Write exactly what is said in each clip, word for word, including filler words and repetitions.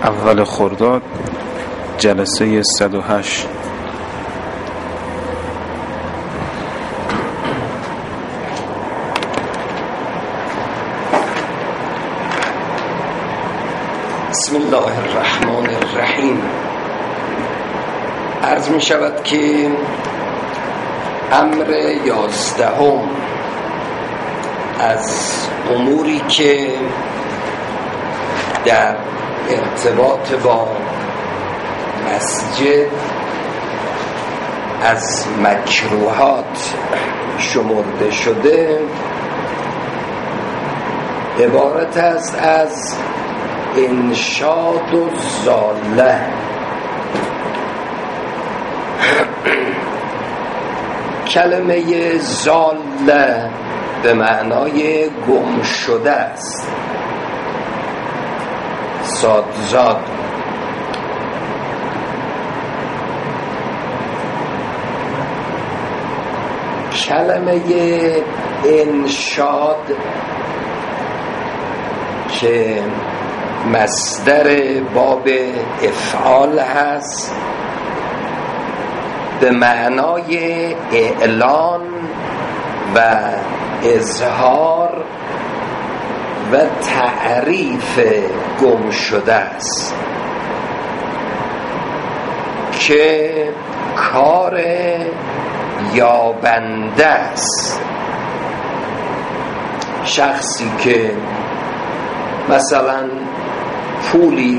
اول خرداد جلسه صد و هشت. بسم الله الرحمن الرحیم. عرض می شود که امر یازدهم از اموری که در ارتباط با مسجد از مکروهات شمرده شده عبارت است از انشاد و زاله. کلمه زاله به معنای گم شده است، سادزاد. کلمه انشاد که مصدر باب افعال هست به معنای اعلان و اظهار و تعریف گم شده است که کار یابنده است. شخصی که مثلا پولی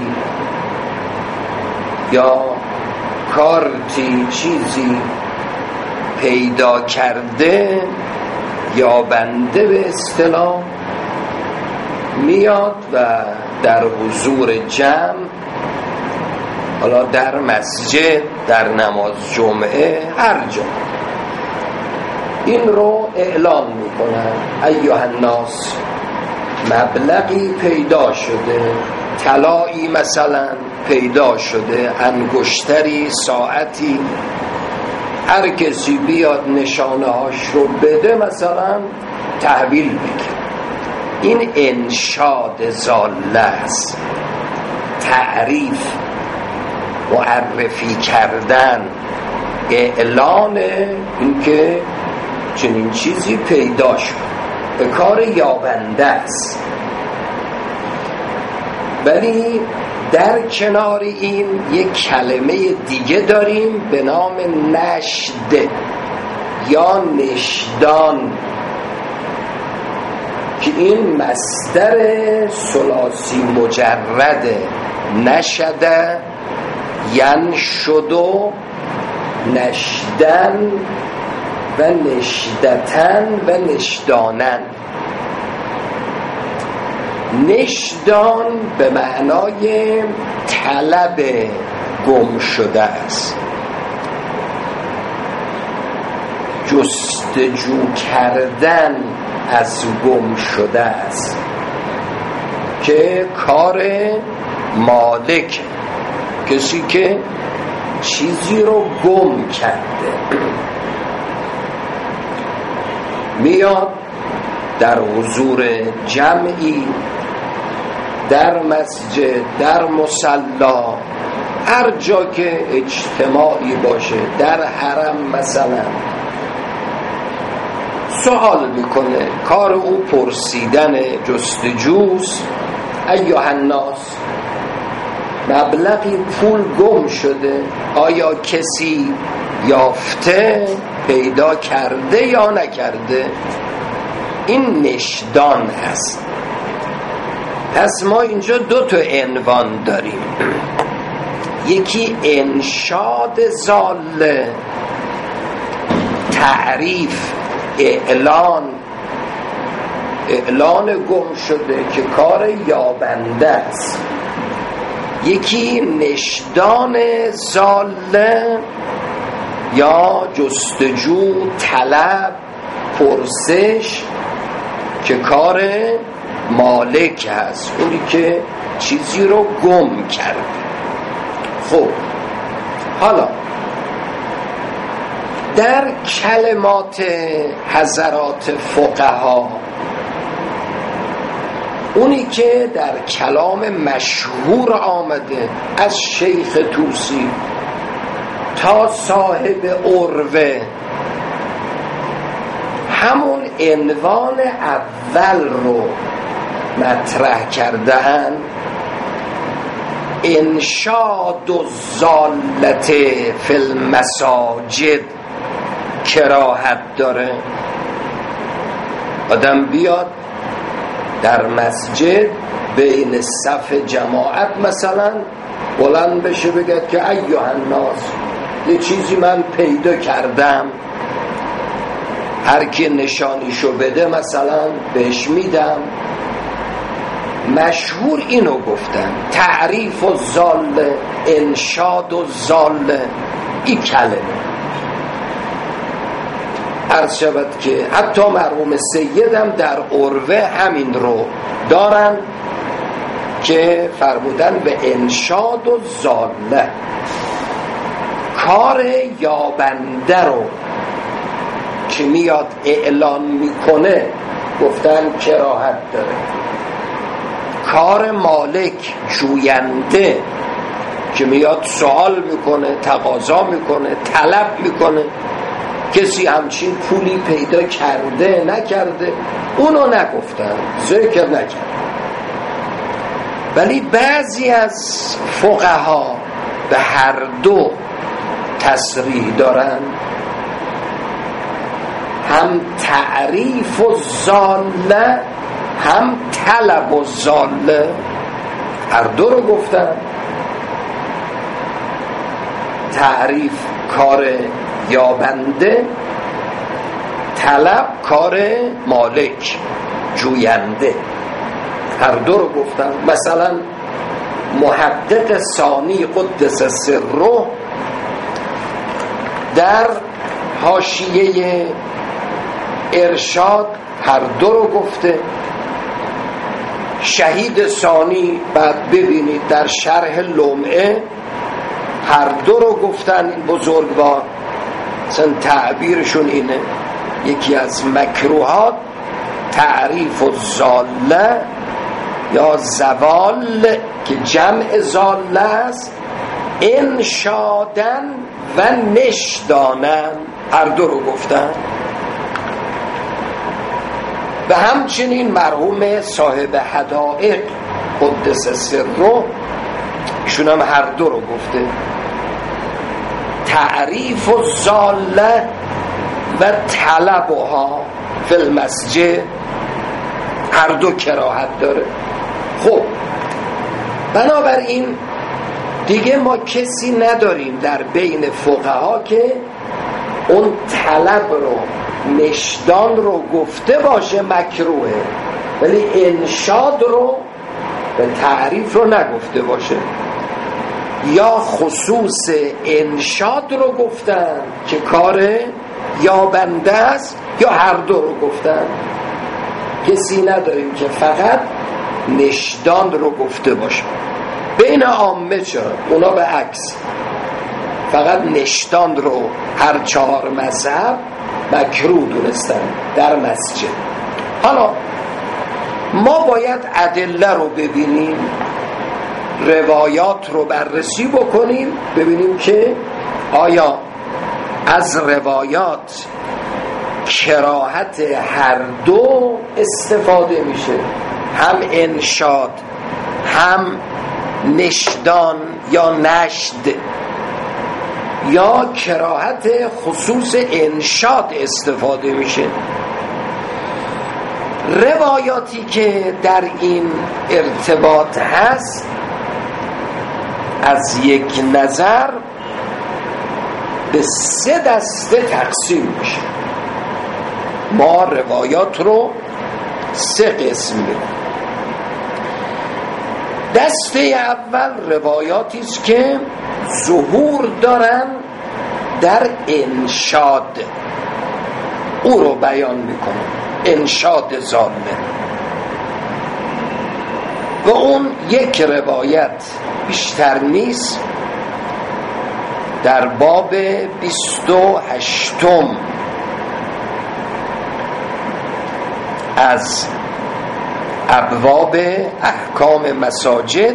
یا کارتی چیزی پیدا کرده، یابنده به اصطلاح، میاد و در حضور جمع، حالا در مسجد، در نماز جمعه، هر جا این رو اعلان میکنن: ایها الناس، مبلغی پیدا شده، طلایی مثلا پیدا شده، انگشتری، ساعتی، هر کسی بیاد نشانه هاش رو بده، مثلا تحویل بگیر. این انشاد زاله است، تعریف، معرفی کردن، اعلان اینکه چنین چیزی پیدا شد، به کار یابنده است. ولی در کنار این یک کلمه دیگه داریم به نام نشد یا نشدان که این مصدر ثلاثی مجرده: نشده، ینشدو، نشدن و نشدتن و نشدانن. نشدان به معنای طلب گم شده است، جستجو کردن از گم شده است که کار مالک، کسی که چیزی رو گم کرده، میاد در حضور جمعی، در مسجد، در مصلا، هر جا که اجتماعی باشه، در حرم مثلا، سوال میکنه. کار او پرسیدن، جستجوست. ایها الناس، مبلغی پول گم شده، آیا کسی یافته، پیدا کرده یا نکرده؟ این نشدان هست. پس ما اینجا دو تا عنوان داریم: یکی انشاد زاله، تعریف، اعلان، اعلان گم شده که کار یابنده است. یکی نشدان زاله یا جستجو، طلب، پرسش که کار مالک هست، اونی که چیزی رو گم کرده. خب حالا در کلمات حضرات فقها اونی که در کلام مشهور آمده از شیخ طوسی تا صاحب عروه، همون عنوان اول رو مطرح کردن، انشاد الضالة فی المساجد کراهت داره. آدم بیاد در مسجد بین صف جماعت مثلا بلند بشه بگه که ایها الناس، یه چیزی من پیدا کردم، هر کی نشانیشو بده مثلا بهش میدم. مشهور اینو گفتن، تعریف الضاله، انشاد الضاله، این کلمه. عرض شود که حتی مرحوم سیدم در عروه همین رو دارن که فرمودن به انشاد الضاله، کار یابنده رو که میاد اعلان میکنه گفتن کراهت داره. کار مالک جوینده که میاد سوال میکنه، تقاضا میکنه، طلب میکنه، کسی همچین پولی پیدا کرده نکرده، اونو نگفتن، ذکر نکرد. ولی بعضی از فقها به هر دو تصریح دارن، هم تعریف الضاله هم طلب الضاله، هر دو رو گفتن. تعریف کار یابنده، طلب کار مالک جوینده، هر دو رو گفتن. مثلا محقق ثانی قدس سره در حاشیه ارشاد هر دو رو گفته. شهید ثانی بعد ببینید در شرح لمعه هر دو رو گفتن. این بزرگوار مثلا تعبیرشون اینه، یکی از مکروهات تعریف الضاله یا زوال که جمع ضاله است، انشادن و نشدانن، هر دو رو گفتن. و همچنین مرحوم صاحب حدائق قدس سره ایشون هم هر دو رو گفته. تعریف الضاله و طلبها فی المسجد هر دو کراهت داره. خب بنابراین دیگه ما کسی نداریم در بین فقها که اون طلب رو، نشدان رو گفته باشه مکروهه، ولی انشاد رو به تعریف رو نگفته باشه. یا خصوص انشاد رو گفتن که کار یابنده است، یا هر دو رو گفتن. کسی نداریم که فقط نشدان رو گفته باشه. بین عامه چرا؟ اونا به عکس فقط نشدان رو هر چهار مذهب مکروه دونستن در مسجد. حالا ما باید ادله رو ببینیم، روایات رو بررسی بکنیم، ببینیم که آیا از روایات کراهت هر دو استفاده میشه، هم انشاد هم نشدان یا نشد، یا کراهت خصوص انشاد استفاده میشه. روایاتی که در این ارتباط هست از یک نظر به سه دسته تقسیم میشه. ما روایات رو سه قسم می‌کنیم. دسته اول روایاتی است که ظهور دارن در انشاد، او رو بیان میکنه، انشاد ضاله. و اون یک روایت بیشتر نیست، در باب بیست و ابواب احکام مساجد،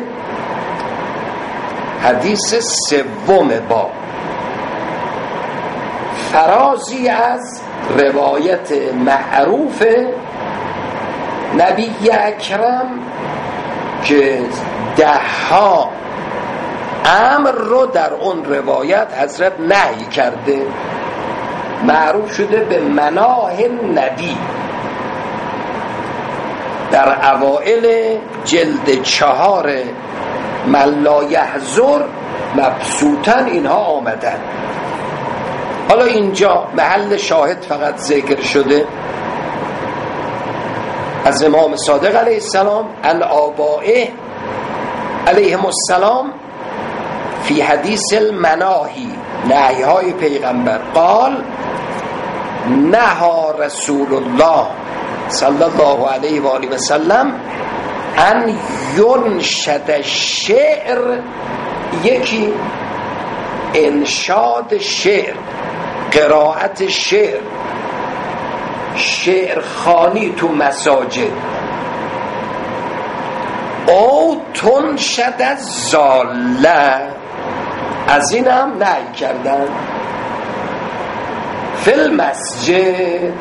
حدیث سوم باب. فرازی از روایت معروف نبی اکرم که دهها امر رو در اون روایت حضرت نهی کرده، معروف شده به مناهی نبی. در اوائل جلد چهار من لا یحضر مبسوطاً اینها آمدن. حالا اینجا محل شاهد فقط ذکر شده از امام صادق علیه السلام عن آبائه علیهم السلام فی حدیث المناهی، نهی های پیغمبر. قال نهى رسول الله صلی الله علیه و آله و سلم ان ینشد الشعر، یکی انشاد شعر، قرائت شعر، شعر خوانی تو مساجد، او تنشد الضاله، از این هم نهی کردن. فی المسجد.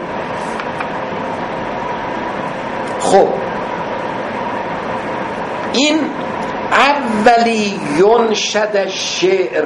خب این اولی ینشد الشعر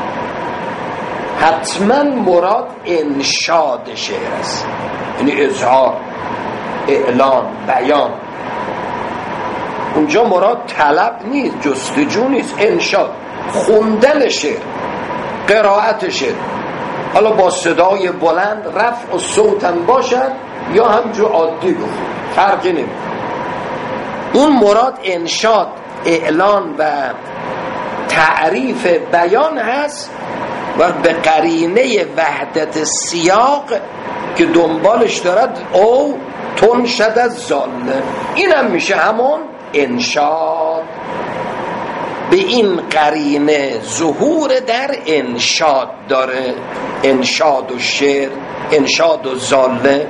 حتما مراد انشاد شعر است، یعنی اظهار، اعلان، بیان. اونجا مراد طلب نیست، جستجو نیست، انشاد، خوندن شعر، قرائت شعر، حالا با صدای بلند رفع و صوتن باشد یا همجور عادی بخون، فرقی نمیکنه. اون مراد انشاد، اعلان و تعریف بیان هست و به قرینه وحدت سیاق که دنبالش دارد او تنشد الضاله، این هم میشه همون انشاد. به این قرینه ظهور در انشاد داره، انشاد و شعر، انشاد و ضاله.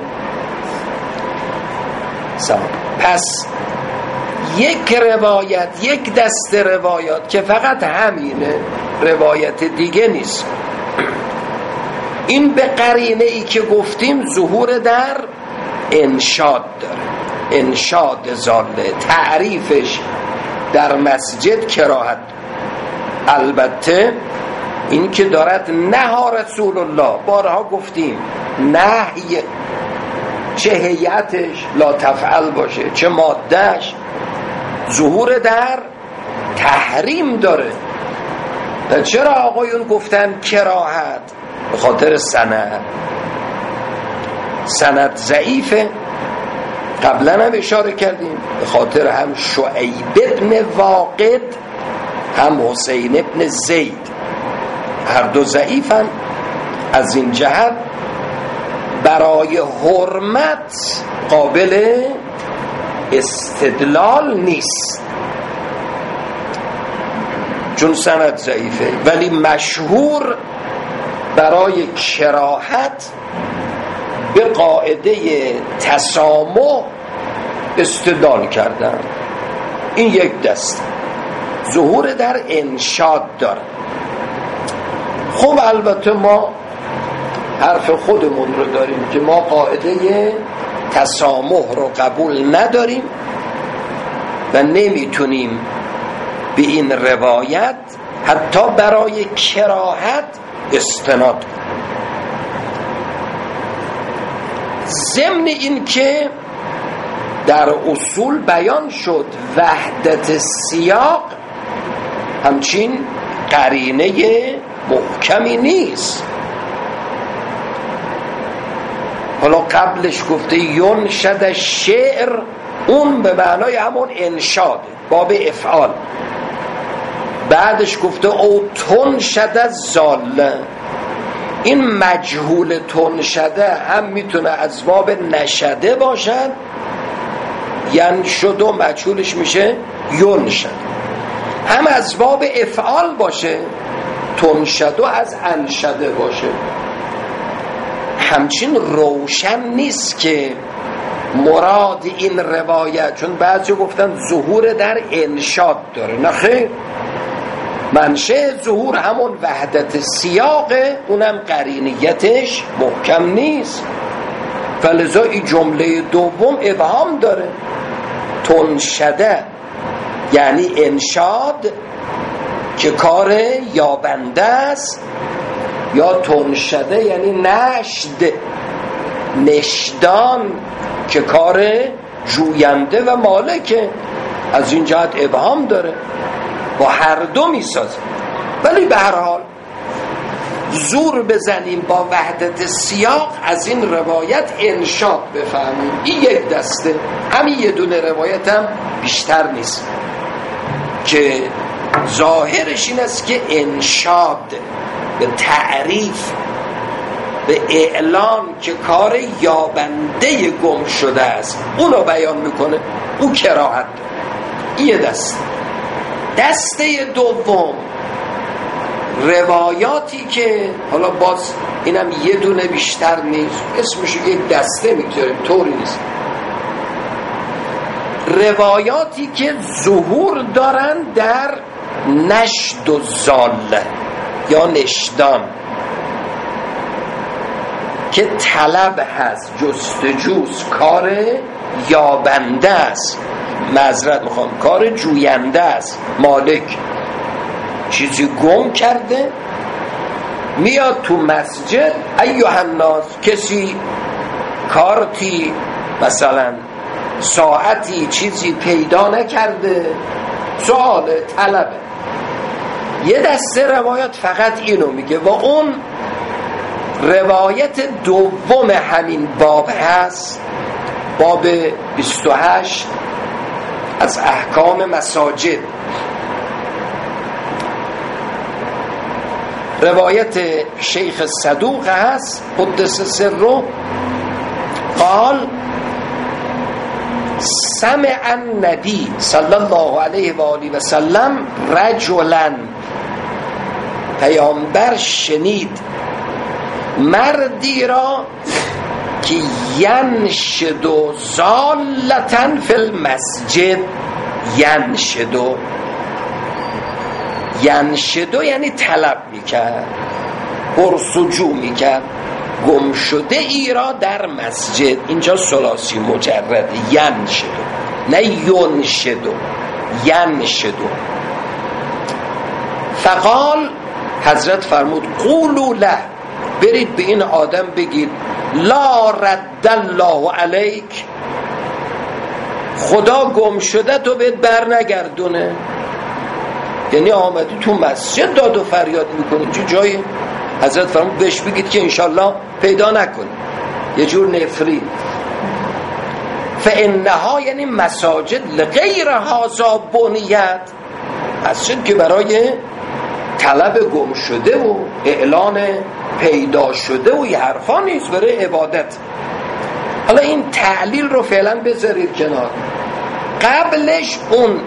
پس یک روایت، یک دست روایات که فقط همینه، روایت دیگه نیست، این به قرینه ای که گفتیم ظهور در انشاد داره، انشاد ضاله، تعریفش در مسجد کراهت. البته این که دارد نهی رسول الله، بارها گفتیم نهی چه هیئتش لا تفعل باشه چه مادهش، ظهور در تحریم داره. و چرا آقایون گفتن کراهت؟ به خاطر سند، سند ضعیفه. قبلا هم اشاره کردیم به خاطر هم شعیب ابن واقد هم حسین ابن زید، هر دو ضعیفن. از این جهت برای حرمت قابل استدلال نیست چون سند ضعیفه، ولی مشهور برای کراهت به قاعده تسامح استدلال کردن. این یک دست ظهور در انشاد داره. خب البته ما حرف خودمون رو داریم که ما قاعده تسامح رو قبول نداریم و نمیتونیم به این روایت حتی برای کراهت استناد کنیم. ضمن این که در اصول بیان شد وحدت سیاق همچین قرینه محکمی نیست. حالا قبلش گفته ینشد الشعر، اون به معنای همون انشاد باب افعال. بعدش گفته او تنشد الضاله، این مجهول تنشده هم میتونه از باب نشده باشد، یعنی شد و مجهولش میشه ینشد، هم از باب افعال باشه، تنشد و از انشده باشه. همچین روشن نیست که مراد این روایت، چون بعضی گفتن ظهور در انشاد داره، نه خیر، منشه ظهور همون وحدت سیاقه، اونم قرینیتش محکم نیست، فلذا این جمله دوم ابهام داره. تنشده یعنی انشاد که کار یابنده است، یا تنشده یعنی نشد، نشدان که کار جوینده و مالکه. از این جهت ابهام داره، با هر دو میسازه. ولی به هر حال زور بزنیم با وحدت سیاق از این روایت انشاد بفهمیم. این یک دسته، همین یه دونه روایت هم بیشتر نیست که ظاهرش این است که انشاد به تعریف، به اعلان که کار یابنده گم شده است اونو بیان میکنه، او کراهت داره. این یه دسته. دسته دوم روایاتی که حالا باز اینم یه دونه بیشتر نیست، اسمشو یک دسته میگذاریم، طوری نیست، روایاتی که ظهور دارن در نشد و زاله یا نشدان، که طلب هست، جستجوز، کار یابنده است، معذرت میخوام کار جوینده است، مالک چیزی گم کرده، میاد تو مسجد، ایها الناس، کسی کارتی مثلا ساعتی چیزی پیدا نکرده، سوال طلبه. یه دسته روایت فقط اینو میگه و اون روایت دوم همین باب هست، باب بیست و هشت از احکام مساجد. روایت شیخ صدوق هست قدس سره، قال سمع النبی صلی الله علیه و آله و سلم رجلا، پیامبر شنید مردی را که ینشد زالتن فی المسجد. ینشد ینشد یعنی طلب میکرد، پرسجو میکرد، گم شده ای را در مسجد. اینجا ثلاثی مجرد، ینشد نه ینشد، ینشد. فقال، حضرت فرمود قولوا له، برید به این آدم بگید لا رد الله علیک، خدا گم شده تو بهت بر نگردونه. یعنی آمدی تو مسجد داد و فریاد میکنی، چه جایی؟ حضرت فرمود بهش بگید که انشالله پیدا نکنی. یه جور نفرین. فانها یعنی مساجد لغیر هذا بنیت، مسجد که برای طلب گم شده و اعلان پیدا شده و یه حرفا نیست، برای عبادت. حالا این تعلیل رو فعلا بذارید کنار. قبلش اون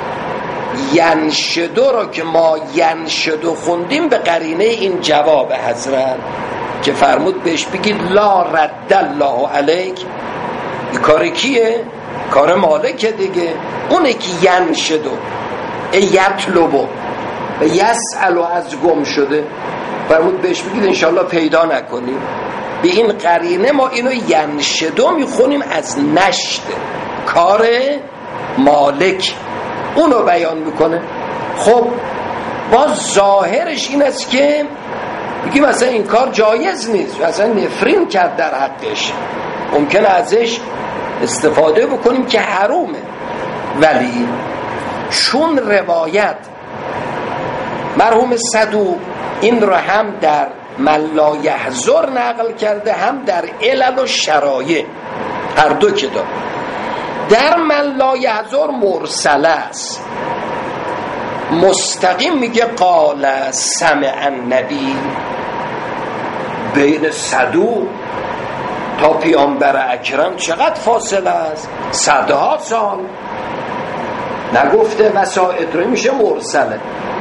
ینشدو رو که ما ینشدو خوندیم به قرینه این جواب حضرت که فرمود بهش بگید لا رد الله علیک، این کار کیه؟ کار مالکه دیگه. اونه که ینشدو یطلبو و یسألو از گم شده، فرمود بهش بگید انشالله پیدا نکنیم. به این قرینه ما اینو ینشدو میخونیم از نشد، کار مالک، اونو بیان میکنه. خب باز ظاهرش این است که بگیم مثلا این کار جایز نیست، مثلا نفرین کرد در حقش، ممکنه ازش استفاده بکنیم که حرومه. ولی چون روایت مرحوم صدوق این رو هم در من لا یحضر نقل کرده، هم در علل و شرایع، هر دو کتاب. در من لا یحضر مرسله است، مستقیم میگه قال سمع النبی. بین صدوق تا پیامبر اکرم چقدر فاصله است؟ صدها سال. نگفته وسائط رو، میشه مرسله.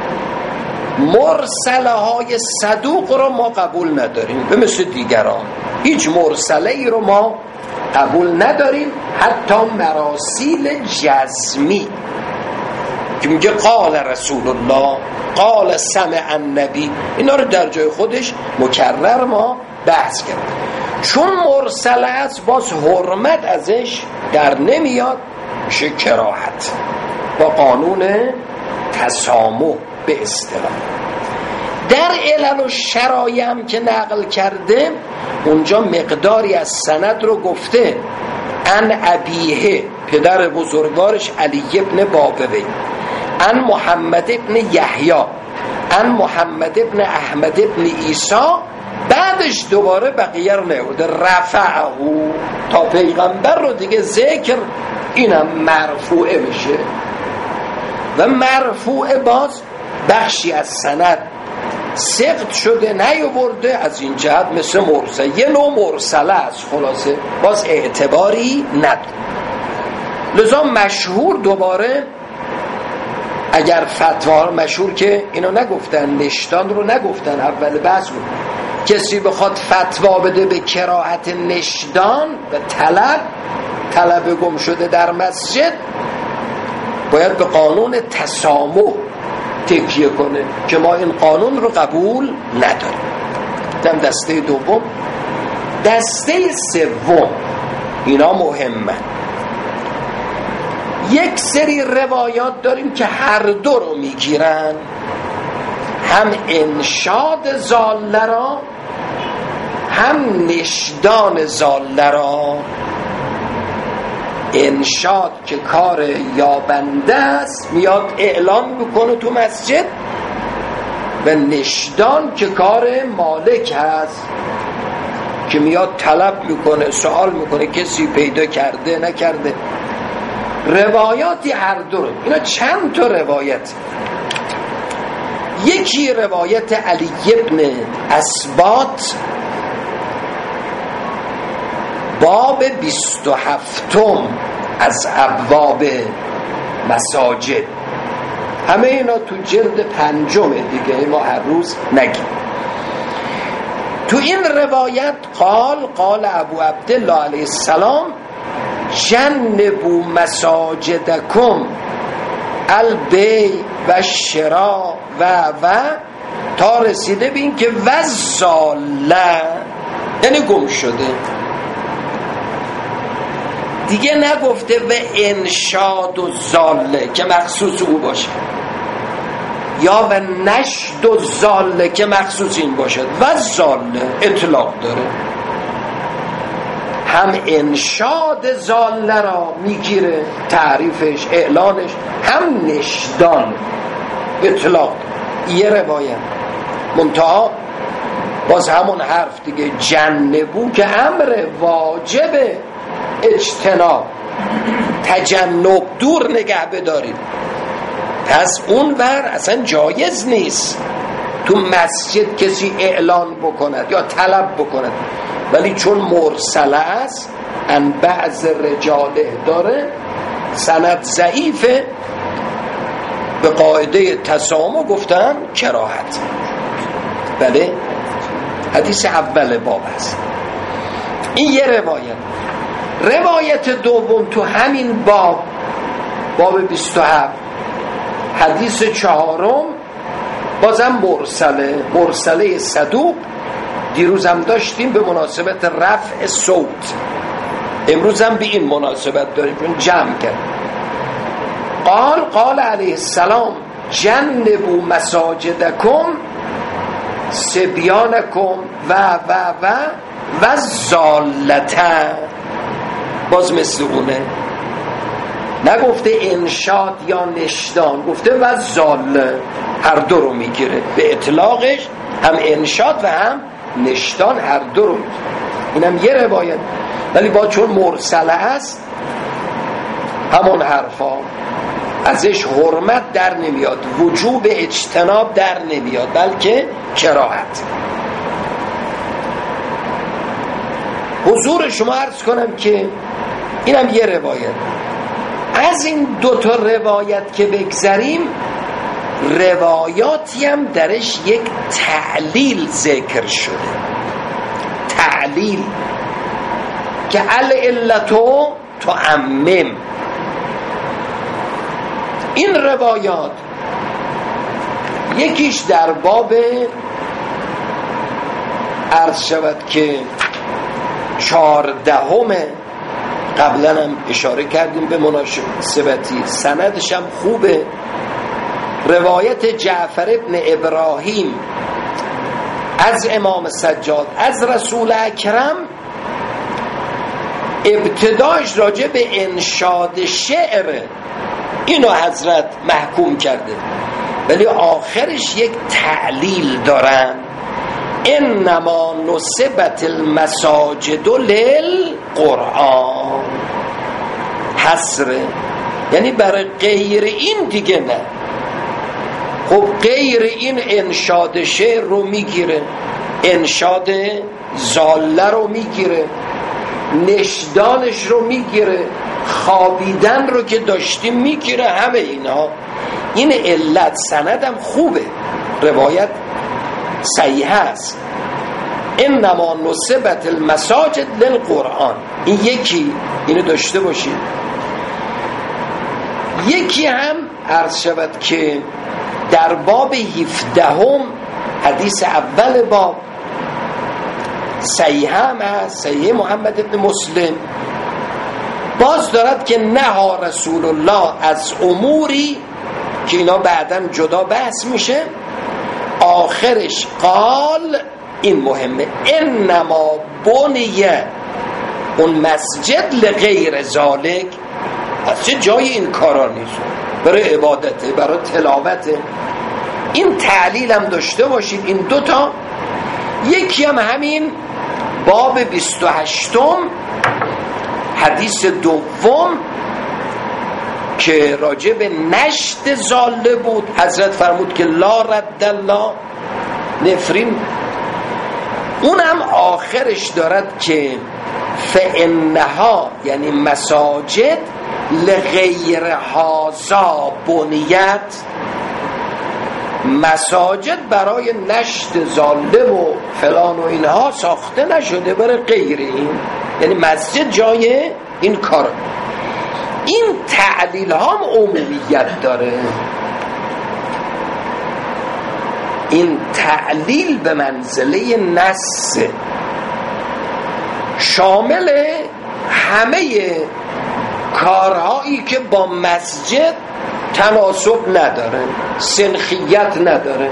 مرسله های صدوق رو ما قبول نداریم، به مثل دیگران هیچ مرسله ای رو ما قبول نداریم، حتی مراسیل جزمی که میگه قال رسول الله، قال سمع النبی، اینا رو در جای خودش مکرر ما بحث کردیم. چون مرسل است باز حرمت ازش در نمیاد، میشه کراهت با قانون تسامح به اصطلاح. در علل و شرایع هم که نقل کرده اونجا مقداری از سند رو گفته. ان ابیه، پدر بزرگوارش علی ابن بابوی، ان محمد ابن یحیی، ان محمد ابن احمد ابن عیسی، بعدش دوباره بقیه رو نورده، رفعه تا پیغمبر رو دیگه ذکر، اینم مرفوعه میشه. و مرفوعه باز بخشی از سند سقط شده نیاورده، از این جهت مثل مرسل، یه نوع مرسله است، خلاصه باز اعتباری نداره. لذا مشهور دوباره اگر فتوا مشهور که اینو نگفتن، نشدان رو نگفتن اول بحث بود، کسی بخواد فتوا بده به کراهت نشدان و طلب طلب گم شده در مسجد، باید به قانون تسامح تکیه کنه که ما این قانون رو قبول نداریم. دم دسته دوم. دسته سوم، اینا مهمه. یک سری روایات داریم که هر دو رو میگیرن، هم انشاد زاله را هم نشدان زاله را. انشاد که کار یابنده است، میاد اعلام میکنه تو مسجد، و نشدان که کار مالک هست که میاد طلب میکنه، سوال میکنه کسی پیدا کرده نکرده. روایاتی هر دو. اینا چند تا روایت. یکی روایت علی ابن اسبات باب بیست و هفتم از ابواب مساجد، همه اینا تو جلد پنجمه دیگه، ما هر روز نگیم. تو این روایت قال قال ابو عبدالله علیه السلام جنبوا مساجدکم البیع و شرا و و تا رسیده به این که وزاله، یعنی گم شده. دیگه نگفته و انشاد و زاله که مخصوص او باشه، یا و نشد و زاله که مخصوص این باشد، و زاله اطلاق داره. هم انشاد زاله را میگیره تعریفش اعلانش، هم نشدان اطلاق داره. یه روایت منتها باز همون حرف دیگه، جنبو که امر واجبه، اجتناب تجنب دور نگه بدارید. پس اون ور اصلا جایز نیست تو مسجد کسی اعلان بکند یا طلب بکند، ولی چون مرسله است ان بعض رجاله داره، سند ضعیفه، به قاعده تسامح گفتن کراهت. بله حدیث اول باب است. این یه روایت. روایت دوم تو همین باب باب بیست و هفت حدیث چهارم بازم مرسله، مرسله صدوق. دیروز هم داشتیم به مناسبت رفع صوت، امروز هم به این مناسبت داریم چون جمع کرد. قال قال علیه السلام جنبوا مساجدکم صبیانکم و و و و زالته. باز مثل اونه، نگفته انشاد یا نشدان، گفته و زاله، هر دو رو میگیره به اطلاقش، هم انشاد و هم نشدان هر دو رو. اینم یه روایت، ولی با چون مرسله است همون حرفا ازش حرمت در نمیاد، وجوب اجتناب در نمیاد، بلکه کراهت. حضور شما عرض کنم که اینم یه روایت. از این دوتا روایت که بگذریم، روایاتی هم درش یک تعلیل ذکر شده. تعلیل که العلتو تعمم. این روایات یکیش در باب عرض شود که چهاردهم، قبلا هم اشاره کردیم به مناسبتی، سندش هم خوبه، روایت جعفر ابن ابراهیم از امام سجاد از رسول اکرم، ابتداش راجع به انشاد شعر اینو حضرت محکوم کرده، ولی آخرش یک تعلیل دارن، انما نصبت المساجد للقرآن، حسره، یعنی برای غیر این دیگه نه. خب غیر این انشاد شعر رو میگیره، انشاد زاله رو میگیره، نشدانش رو میگیره، خوابیدن رو که داشتیم میگیره، همه اینا. این علت سندم خوبه، روایت صحیح است، انما نصبت المساجد للقرآن. این یکی، اینو داشته باشید. یکی هم عرض شود که در باب هفدهم حدیث اول باب صحیح هم هست، صحیح محمد ابن مسلم، باز دارد که نهى رسول الله از اموری که اینا بعداً جدا بحث میشه، آخرش قال، این مهمه، انما بنیه اون مسجد لغیر ذالک، از چه جای این کارا نیست، برای عبادته، برای تلاوته. این تعلیل هم داشته باشید این دوتا. یکی هم همین باب بیست و هشتم حدیث دوم که راجع به نشت زاله بود، حضرت فرمود که لا رد الله نفرین، اونم آخرش دارد که فانها، یعنی مساجد لغیر هذا بنیت، مساجد برای نشت زاله و فلان و اینها ساخته نشده، برای غیر این، یعنی مسجد جای این کار. این تعلیل هم عمومیت داره، این تعلیل به منزله نص، شامل همه کارهایی که با مسجد تناسب نداره، سنخیت نداره.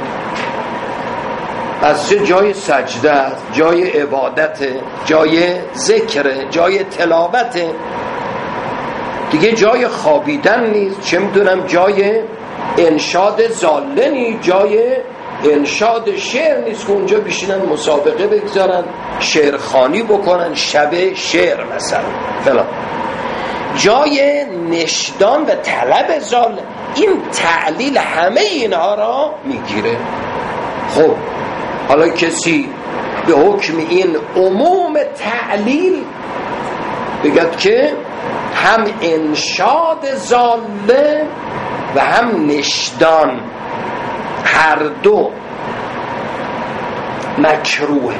مسجد جای سجده است، جای عبادت، جای ذکر، جای تلاوت، دیگه جای خوابیدن نیست، چه میدونم جای انشاد زاله نیست، جای انشاد شعر نیست که اونجا بشینن مسابقه بگذارن، شعرخوانی بکنن، شب شعر مثلا فلان، جای نشدان و طلب زاله. این تعلیل همه اینها را میگیره. خب حالا کسی به حکم این عموم تعلیل بگد که هم انشاد زاله و هم نشدان هر دو مکروه،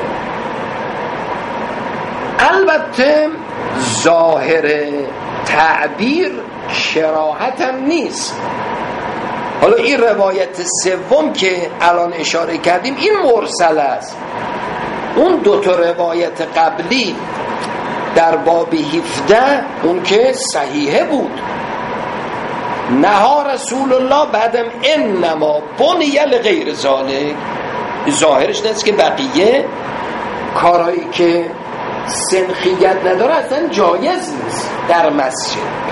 البته ظاهر تعبیر کراهت هم نیست. حالا این روایت سوم که الان اشاره کردیم این مرسل است، اون دو تا روایت قبلی در باب هفده اون که صحیحه بود، نهى رسول الله، بعدم انما بنی لغیر ذالک، ظاهرش نیست که بقیه کارهایی که سنخیت نداره اصلا جایز نیست در مسجد.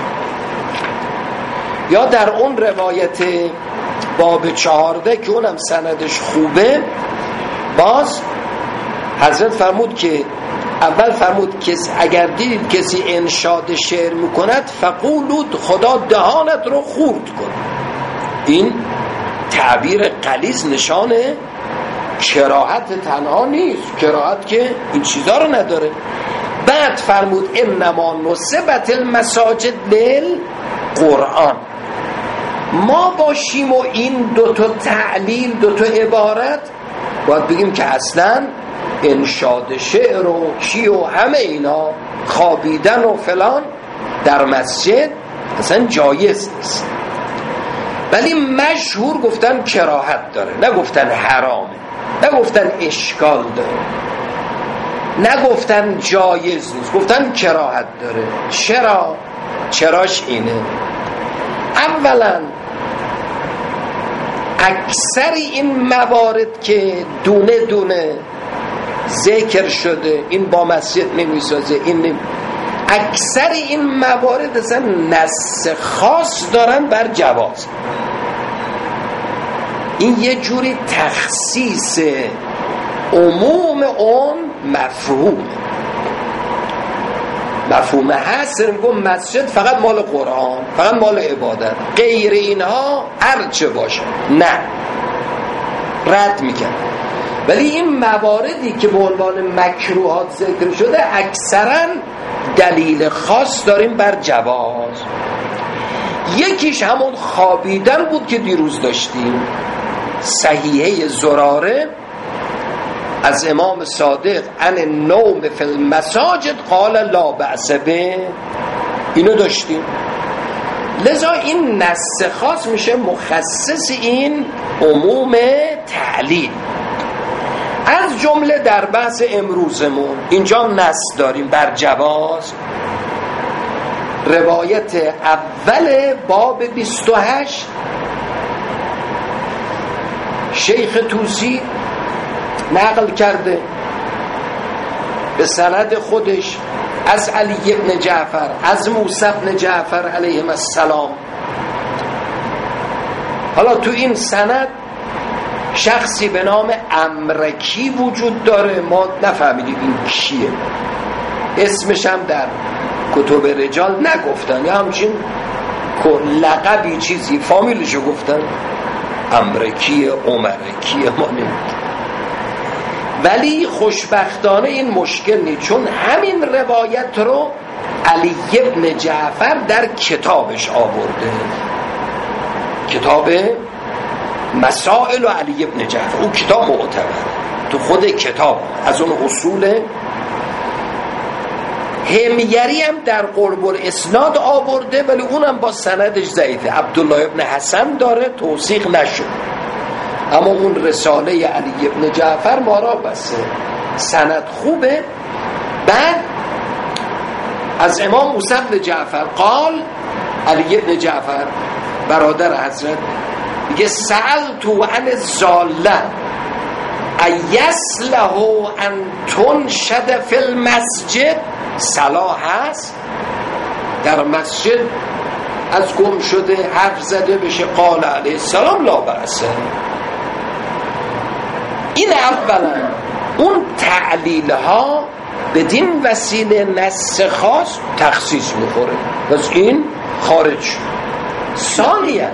یا در اون روایت باب چهارده که اونم سندش خوبه، باز حضرت فرمود که اول فرمود که اگر دیدید کسی انشاد شعر میکند فقولود خدا دهانت رو خورد کن. این تعبیر غلیظ نشانه کراهت تنها نیست، کراهت که این چیزا رو نداره. بعد فرمود انما نصبت المساجد للقرآن، ما باشیم و این دو تا تعلیل، دو تا عبارت باید بگیم که اصلا انشاد شعر و چی و همه اینا خوابیدن و فلان در مسجد اصلا جایز نیست. ولی مشهور گفتن کراهت داره، نگفتن حرامه، نگفتن اشکال داره، نگفتن جایز نیست، گفتن کراهت داره. چرا؟ چراش اینه، اولا اکثر این موارد که دونه دونه ذکر شده، این با مسجد نمیسازه، این نمی... اکثر این موارد اصلا نص خاص دارن بر جواز. این یه جوری تخصیص عموم اون مفهوم مفهوم هست. میگم مسجد فقط مال قرآن، فقط مال عبادت، غیر اینها هرچه باشه نه، رد میکنه. ولی این مواردی که به عنوان مکروهات ذکر شده اکثرا دلیل خاص داریم بر جواز. یکیش همون خوابیدن بود که دیروز داشتیم، صحیحه زراره از امام صادق ان النوم فی المساجد قال لا بأس به، اینو داشتیم. لذا این نص خاص میشه مخصص این عموم تعلیل. از جمله در بحث امروزمون اینجا نص داریم بر جواز. روایت اول باب بیست و هشت شیخ توسی نقل کرده به سند خودش از علی ابن جعفر از موسی ابن جعفر علیهم السلام. حالا تو این سند شخصی به نام امرکی وجود داره، ما نفهمیدیم این کیه، اسمش هم در کتب رجال نگفتن، یا همچین لقبی چیزی فامیلشو گفتن، امرکی عمرکی ما نمیدونم. ولی خوشبختانه این مشکل نیست، چون همین روایت رو علی ابن جعفر در کتابش آورده، کتاب مسائل و علی ابن جعفر. اون کتاب معتبر تو خود کتاب از اون اصول. همیری هم در قرب الاسناد آورده ولی اونم با سندش ضعیفه، عبدالله ابن حسن داره، توثیق نشد. اما اون رساله علی ابن جعفر ما را بسه، سند خوبه. بعد از امام موسی ابن جعفر قال، علی ابن جعفر برادر حضرت میگه سألتو عن الزاله ایسله ان تنشد فی المسجد، صلاح هست در مسجد از گم شده حرف زده بشه؟ قال علیه السلام لا بأس. این اولا اون تعلیل ها بدین وسیله نص خاص تخصیص میخوره، پس این خارج شد. ثانیا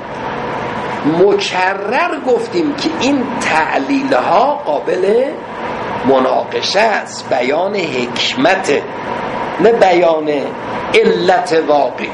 مکرر گفتیم که این تعلیل ها قابل مناقشه است، بیان حکمت نه بیان علت واقعی.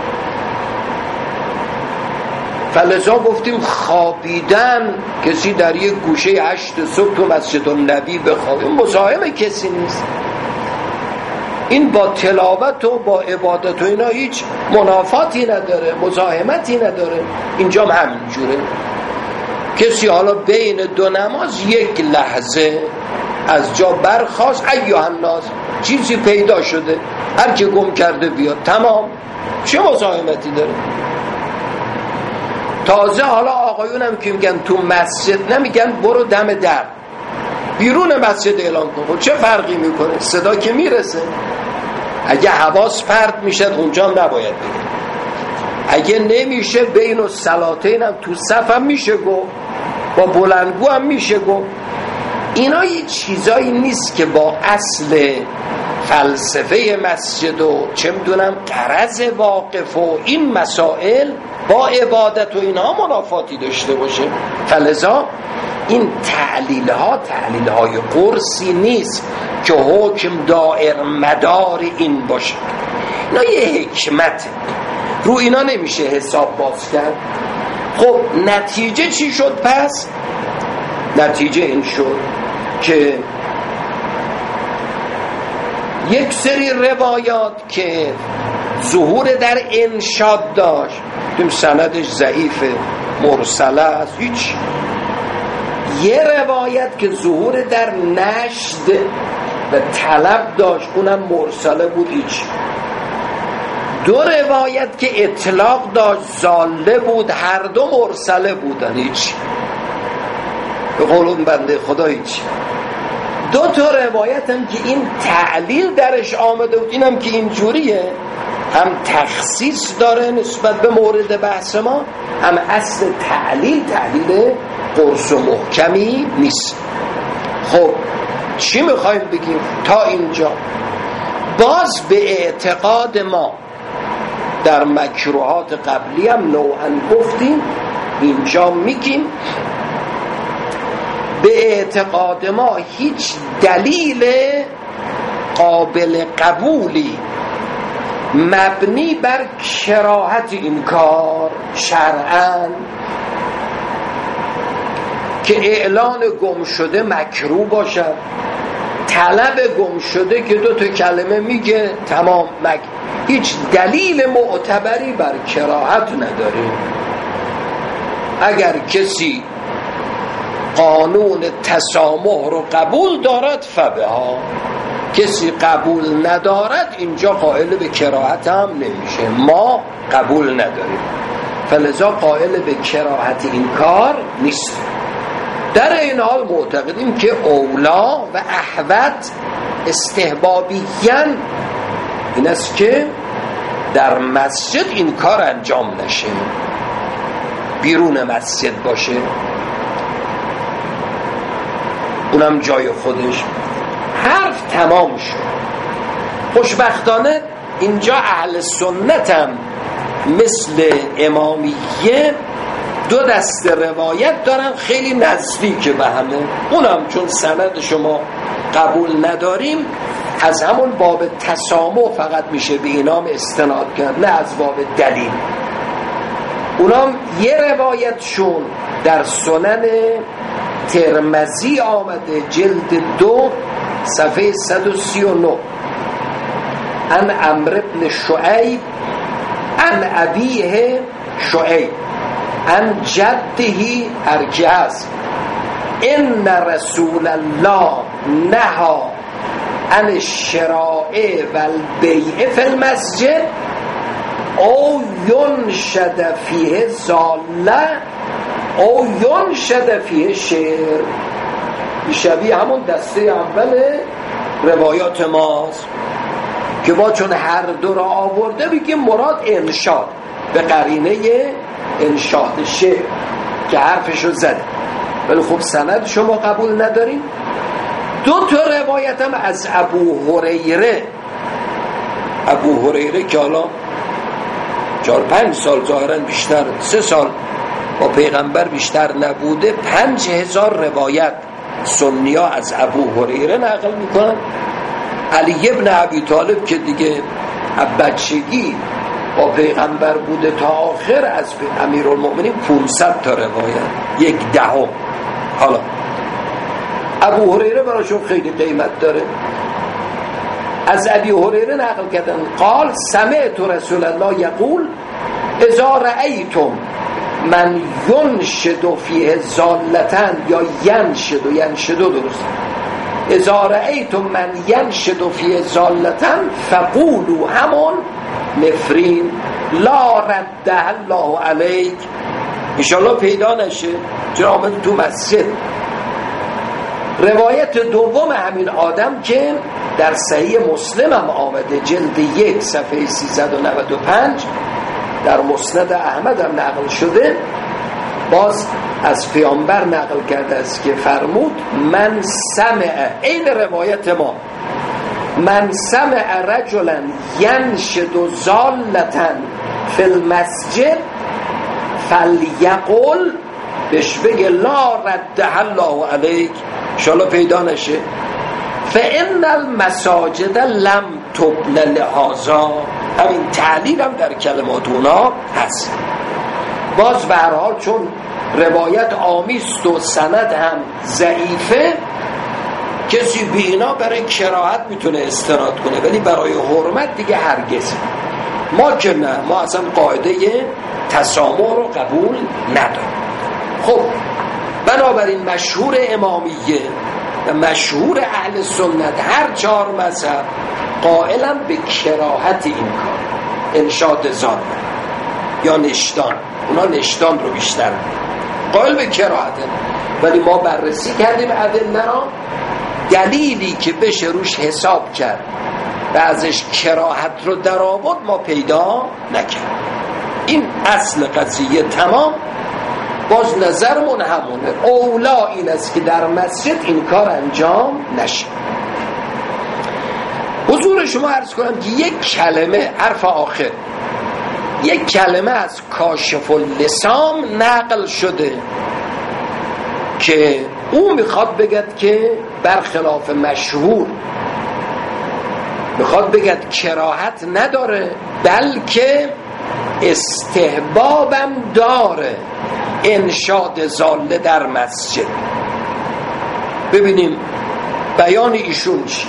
فلذا گفتیم خوابیدن، کسی در یک گوشه هشت صبح تو مسجد النبی بخوابه مزاحم کسی نیست. این با تلاوت و با عبادت و اینا هیچ منافاتی نداره، مزاحمتی نداره. اینجا هم همین جوره. کسی حالا بین دو نماز یک لحظه از جا برخاست، ایها الناس چیزی پیدا شده، هر که گم کرده بیاد، تمام، چه مزاحمتی داره؟ تازه حالا آقایونم که میگن تو مسجد، نمیگن برو دم در، بیرون مسجد اعلام کن. چه فرقی میکنه؟ صدا که میرسه. اگه حواس پرت میشه اونجا هم نباید بگه. اگه نمیشه بین الصلاتین هم تو صف هم میشه گفت، با بلندگو هم میشه گفت. اینا یه چیزایی نیست که با اصل فلسفه مسجد و چه میدونم غرض واقف و این مسائل با عبادت و اینها منافاتی داشته باشه. فلذا این تعلیل ها تعلیل های قرصی نیست که حکم دائر مدار این باشه. اینا یه حکمته، رو اینا نمیشه حساب باز کرد. خب نتیجه چی شد پس؟ نتیجه این شد که یک سری روایات که ظهور در انشاد داشت دیم سندش ضعیفه، مرسله است، هیچ. یه روایت که ظهور در نشد و طلب داشت اونم مرسله بود، هیچ. دو روایت که اطلاق داشت ضاله بود، هر دو مرسله بودن، هیچ. به قول اون بنده خدا هیچ. دو تا روایت هم که این تعلیل درش آمده بود، اینم که اینجوریه، هم تخصیص داره نسبت به مورد بحث ما، هم اصل تعلیل تعلیل قرص و محکمی نیست. خب چی میخوایم بگیم تا اینجا؟ باز به اعتقاد ما در مکروهات قبلی هم نوعا گفتیم، اینجا میگیم به اعتقاد ما هیچ دلیل قابل قبولی مبنی بر کراهت این کار شرعاً که اعلان گم شده مکروه باشد، طلب گم شده که دو تا کلمه میگه تمام مک، هیچ دلیل معتبری بر کراهت نداره. اگر کسی قانون تسامح رو قبول دارد فبها، کسی قبول ندارد اینجا قائل به کراهت هم نمیشه، ما قبول نداریم، فلذا قائل به کراهت این کار نیست. در این حال معتقدیم که اولا و احوط استحبابیاً این است که در مسجد این کار انجام نشه، بیرون مسجد باشه، اونم جای خودش. حرف تمام شد. خوشبختانه اینجا اهل سنت هم مثل امامیه دو دست روایت دارن خیلی نزدیک به همه، اونم چون سند شما قبول نداریم از همون باب تسامح فقط میشه به اینام استناد کرد، نه از باب دلیل. اونام یه روایتشون در سنن ترمذی آمده جلد دو صفحه صد و سی و نه، ان عمرو بن شعیب ان ابیه شعیب ان جده ارجاز ان رسول الله نهى عن الشراء والبيع في المسجد او ينشد فيه ضاله او ينشد فيه شعر. شبیه همون دسته اول روایات ماست که با چون هر دو را آورده بگیم مراد انشاد به قرینه انشاد شعر که حرفشو زده، ولی خب سند شما قبول نداریم. دو تا روایت هم از ابو هریره، ابو هریره که حالا چهار پنج سال ظاهرا بیشتر، سه سال با پیغمبر بیشتر نبوده، پنج هزار روایت سنیا از ابو هریره نقل میکنن. علی ابن ابی طالب که دیگه بچگی با پیغمبر بوده تا آخر از امیرالمؤمنین پانصد تا روایت، یک دهم. حالا ابو هریره براشون خیلی قیمت داره. از ابی هریره نقل کردن قال سمعت رسول الله یقول اذا رأیتم من ینشد فیه ضالتن، یا ینشد و ینشد درست، اذا رأیتم من ینشد فیه ضالتن فقولوا همون نفرین لا رده الله علیک، انشاءالله پیدا نشه چرا آمد تو مسجد. روایت دوم همین آدم که در صحیح مسلم هم آمده جلد یک صفحه سیصد و نود و پنج، در مسند احمد هم نقل شده، باز از پیامبر نقل کرده است که فرمود من سمع، این روایت ما، من سمع رجلا ینشد ضالتن فی المسجد فلیقل، بهش بگه لا رده الله علیک، انشاءالله پیدا نشه، فان المساجد لم تبن لهذا. همین تعلیل هم در کلمات اونا هست. باز به هر حال چون روایت آمیست و سند هم ضعیفه، کسی به اینا برای کراهت میتونه استناد کنه، ولی برای حرمت دیگه هرگز. ما که نه، ما اصلا قاعده تسامح رو قبول نداریم. خب بنابراین مشهور امامیه و مشهور اهل سنت هر چهار مذهب قائلا به کراهت این کار، انشاد زال یا نشدان. اونا نشدان رو بیشتر قائل به کراهته، ولی ما بررسی کردیم ادله را، دلیلی که بشه روش حساب کرد و ازش کراهت رو در آورد ما پیدا نکرد. این اصل قضیه تمام. باز نظرمون همونه، اولا این است که در مسجد این کار انجام نشه. حضور شما عرض کنم که یک کلمه حرف آخر، یک کلمه از کاشف اللسان نقل شده که او میخواد بگد که برخلاف مشهور میخواد بگد کراهت نداره، بلکه استحبابم داره انشاد زاله در مسجد. ببینیم بیان ایشون چی؟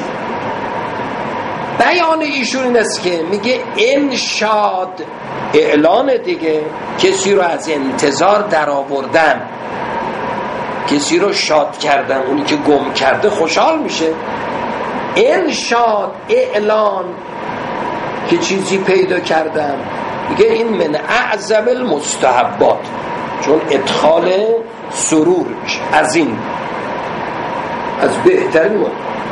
بیان ایشون این است که میگه انشاد اعلان دیگه، کسی رو از انتظار در آوردن، کسی رو شاد کردن، اونی که گم کرده خوشحال میشه. انشاد اعلان که چیزی پیدا کردم، میگه این من اعظم المستحبات، چون ادخال سرور میشه، از این از بهترین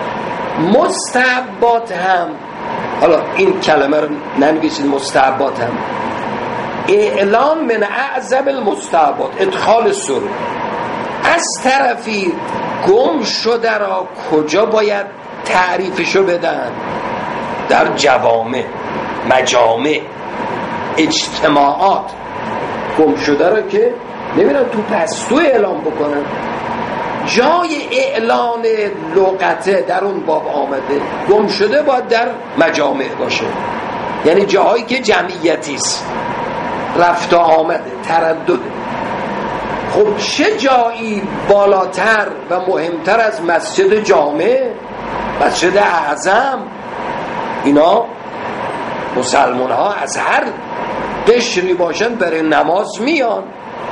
مستحبات هم. حالا این کلمه رو ننویسید، مستحبات هم اعلان من اعظم المستحبات، ادخال سرور. از طرفی گم شده را کجا باید تعریفشو بدن؟ در جوامع، مجامع، اجتماعات. گم شده را که نمیرن تو پستو اعلام بکنن، جای اعلان لغته در اون باب آمده. گم شده باید در مجامع باشه، یعنی جایی که جمعیتی است، رفت و آمده، تردده. خب چه جایی بالاتر و مهمتر از مسجد جامع، مسجد اعظم؟ اینا مسلمان ها از هر قشری باشن برای نماز میان.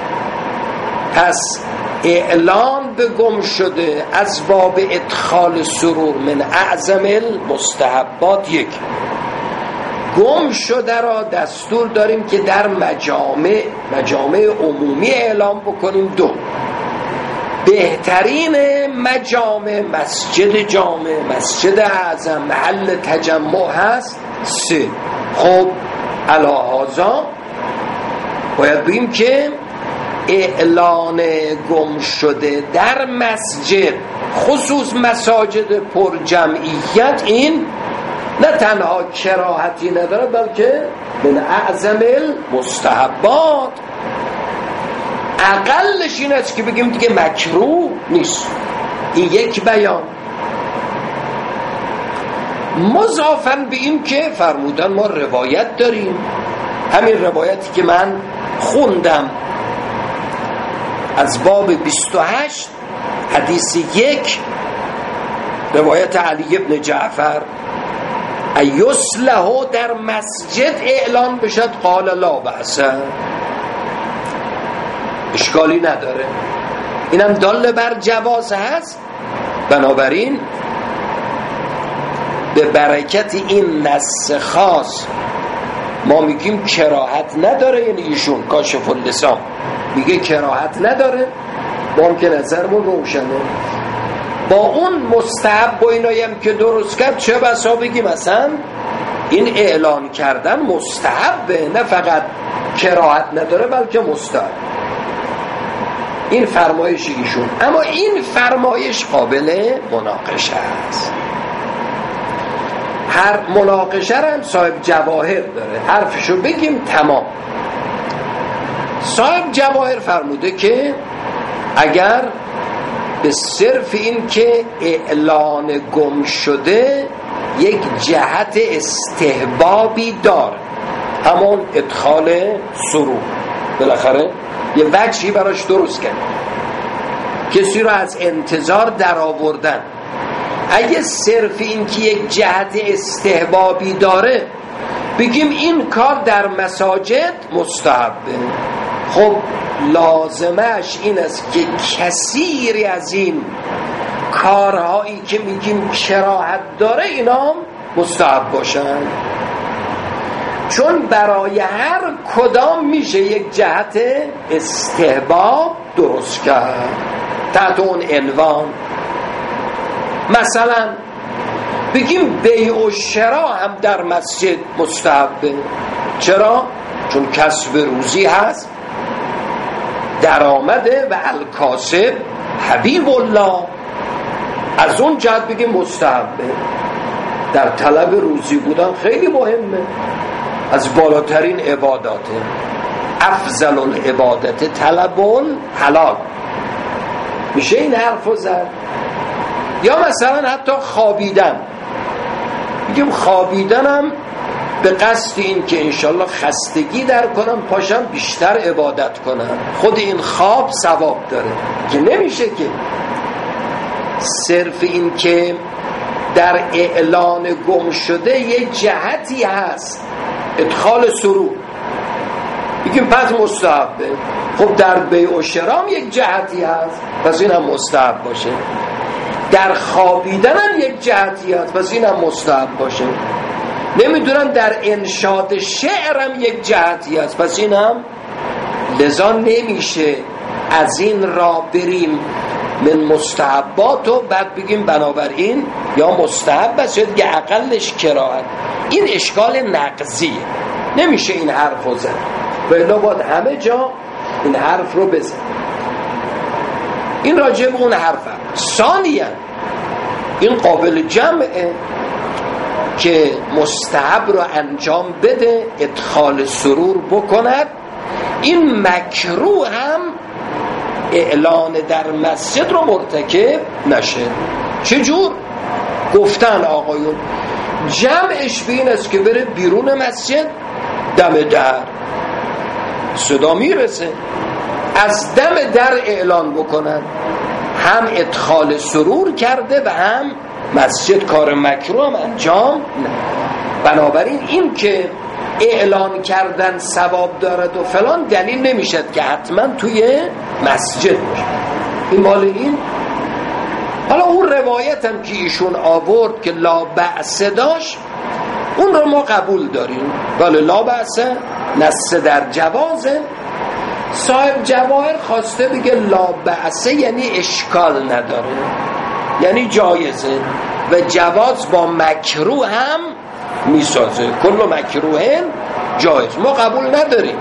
پس اعلان به گم شده از باب ادخال سرور من اعظم المستحبات. یک، گم شده را دستور داریم که در مجامع مجامع عمومی اعلام بکنیم. دو، بهترین مجامع مسجد جامع، مسجد اعظم، محل تجمع هست. سه، خب علاهازا باید بگیم که اعلان گم شده در مسجد، خصوص مساجد پر جمعیت، این نه تنها کراهتی نداره بلکه من اعظم المستحبات. اقلش این است که بگیم دیگه مکروه نیست. این یک بیان. مضافاً به این که فرمودن ما روایت داریم، همین روایتی که من خوندم از باب بیست و هشت حدیث یک، روایت علی ابن جعفر، ایصلح در مسجد اعلان بشد قال لا بأس، اشکالی نداره. اینم دال بر جواز هست. بنابراین به برکت این نص خاص ما میگیم کراهت نداره. یعنی ایشون کاشف اللسان میگه کراهت نداره، با هم که نظرمون روشنه. با اون مستحب با اینایم که درست کرد، چه بسا بگیم مثلا این اعلان کردن مستحبه، نه فقط کراهت نداره بلکه مستحب. این فرمایش ایشون. اما این فرمایش قابل مناقشه است. هر مناقشه هم صاحب جواهر داره، حرفشو بگیم تمام. صاحب جواهر فرموده که اگر به صرف این که اعلان گم شده یک جهت استحبابی داره، همون ادخال سرور، بالاخره یه وجهی براش درست کرد، کسی رو از انتظار در آوردن. اگه صرف این که یک جهت استحبابی داره بگیم این کار در مساجد مستحبه، خب لازمش این است که کثیری از این کارهایی که میگیم کراهت داره اینا مستحب باشن، چون برای هر کدام میشه یک جهت استحباب درست کرد تحت اون عنوان. مثلا بگیم بیع و شرا هم در مسجد مستحبه. چرا؟ چون کسب روزی هست، درآمده و الکاسب حبیب الله، از اون جهت بگیم مستحبه. در طلب روزی بودن خیلی مهمه، از بالاترین عباداته، افضل العبادت طلب الحلال، میشه این حرفو زد. یا مثلا حتی خوابیدن، میگیم خوابیدنم به قصد این که انشالله خستگی در کنم پاشم بیشتر عبادت کنم، خود این خواب ثواب داره که نمیشه که صرف این که در اعلان گم شده یه جهتی هست ادخال سرور بگیم پس مستحبه. خب در بیع و شرام یک جهتی هست پس این هم مستحب باشه، در خوابیدن هم یک جهتی هست پس این هم مستحب باشه، نمیدونم در انشاد شعرم یک جهتی هست پس این هم. لذا نمیشه از این را بریم من مستحبات و بعد بگیم بنابراین یا مستحب بس یا دیگه اقلش کراهت. این اشکال نقضیه، نمیشه این حرف رو زد، ولی باید همه جا این حرف رو بزن. این راجع به اون حرف هم. ثانیاً این قابل جمعه که مستحب رو انجام بده، ادخال سرور بکند. این مکروه هم اعلان در مسجد رو مرتکب نشه. چجور؟ گفتن آقایون جمعش به این است که بره بیرون مسجد، دم در صدا میرسه، از دم در اعلان بکنن، هم ادخال سرور کرده و هم مسجد کار مکروه هم انجام نه. بنابراین این که اعلان کردن ثواب دارد و فلان دلیل نمیشد که حتما توی مسجد باشه. این مال این. حالا اون روایت هم که ایشون آورد که لا بأس داشت اون رو ما قبول داریم، ولی لا بأس نص در جوازه. صاحب جواهر خواسته بگه لا بأس یعنی اشکال نداره، یعنی جایزه و جواز با مکروه هم میسازه، کل مکروه جایز. ما قبول نداریم،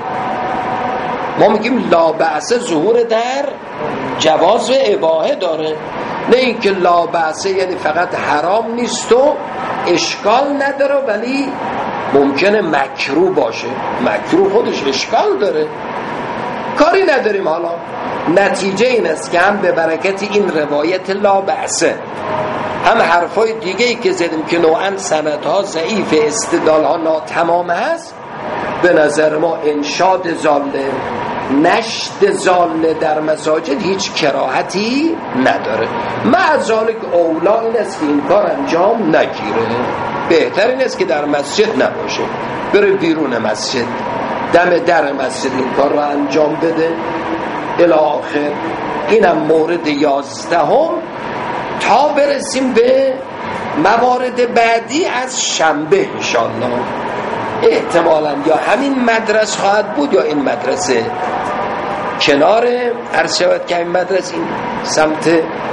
ما میگیم لا بأس ظهور در جواز و اباحه داره، نه اینکه لا بأس یعنی فقط حرام نیست و اشکال نداره ولی ممکنه مکروه باشه. مکروه خودش اشکال داره، کاری نداریم. حالا نتیجه این است که هم به برکت این روایت لا بأسه، هم حرفای دیگه ای که زدیم که نوعا سندها ضعیف، استدلالها ناتمام هست، به نظر ما انشاد زاله، نشد زاله در مساجد هیچ کراهتی نداره. مع ذالک اولا این است که این کار انجام نگیره، بهتر این است که در مسجد نباشه، بره بیرون مسجد، دم در مسجد این کار رو انجام بده الی آخر. اینم مورد یازدهم تا برسیم به موارد بعدی از شنبه انشاءالله. احتمالاً یا همین مدرسه خواهد بود یا این مدرسه کنار عرض شود که این مدرسه این سمت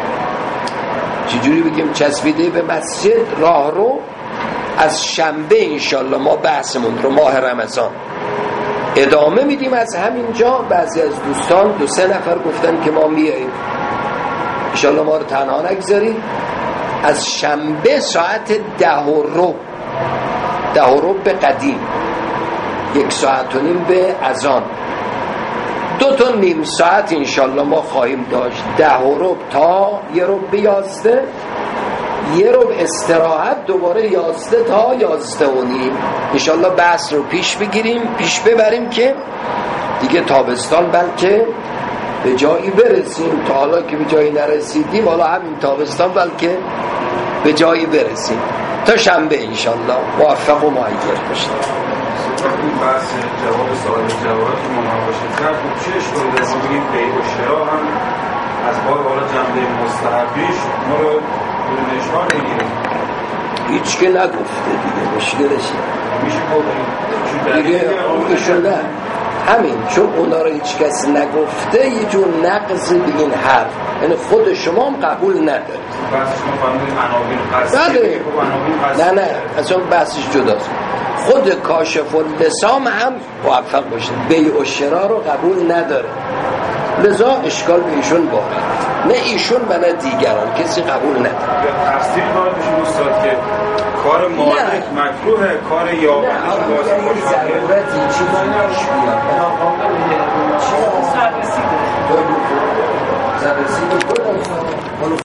چجوری بگیم چسبیده به مسجد راه رو. از شنبه انشاءالله ما بحثمون رو ماه رمضان ادامه میدیم از همینجا. بعضی از دوستان دو سه نفر گفتن که ما میاییم، انشاءالله ما رو تنها نگذارید. از شنبه ساعت ده و ربع ده و ربع قدیم، یک ساعت و نیم به اذان، دو تا نیم ساعت انشاءالله ما خواهیم داشت. ده و ربع تا یه ربع یازده، یه ربع استراحت، دوباره یازده تا یازده و نیم انشاءالله بحث رو پیش بگیریم، پیش ببریم که دیگه تابستان بلکه به جایی برسیم. تا حالا که به جایی نرسیدیم، حالا همین تابستان بلکه به جایی برسیم. تا شنبه انشالله موفق و معید باشید. این بحث جواب سوال جواب که مناقشه کرد چه اشکالی داره ما بگیم بیع و شرا هم از باب حالا جنبه مستحبیش ما رو بدون اشکال نگیریم؟ هیچ که نگفته دیگه مشکلش میشه گفتیم دیگه ایشون نه همین، چون اونا رو هیچ کسی نگفته یه جور نقض به این حرف، یعنی خود شما هم قبول ندارید. بحث شما فرمودید عناوین قصدی. نه نه اصلا بحثش جداست. خود کاشف اللسام هم موفق باشید بیع و شرا رو قبول نداره، لذا اشکال به ایشون وارد، نه ایشون و نه دیگران کسی قبول نداره. تفسیر وارد میشه استاد که کار مالک مکروه، کار یاوه واسه خوشحاله ضرورتی چیزی نمیشه بیاد سررسی کنه